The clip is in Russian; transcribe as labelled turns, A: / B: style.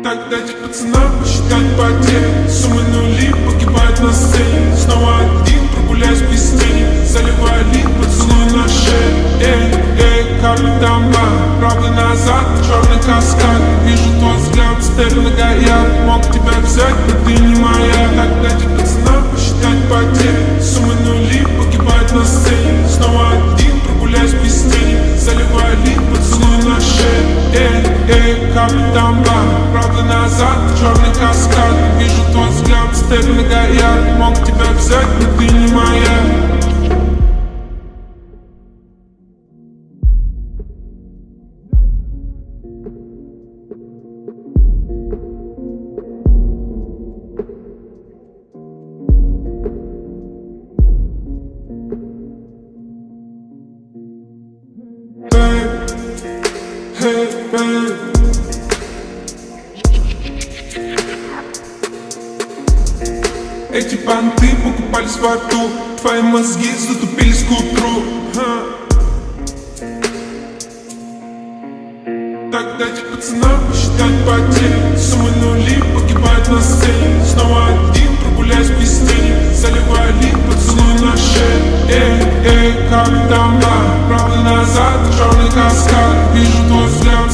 A: Так дайте пацанам посчитать потери. Суммы нули погибают на сцене. Снова один, прогуляюсь без тени. Заливаю лик, поцелуй на шее. Капитан Ба, правда назад, черный каскад. Вижу твой взгляд, стель на гаяк. Мог тебя взять, но ты не моя. Так дайте пацанам посчитать потери. Суммы нули погибают на сцене. Снова один, прогуляюсь без тени. Заливаю лик, поцелуй на шее. Капитан Ба, правда назад, черный каскад. Вижу твой взгляд, стель на гаяк. Мог тебя взять, но ты не моя. Hey, babe. Эти понты покупались во рту. Твои мозги затупились к утру. Так дайте пацанам посчитать потери. Суммы нули погибают на сцене. Снова один, прогуляюсь без тени. Заливаю лик, поцелуй на шее. Капитан Ба, правда назад, черный каскад. Вижу твой взгляд,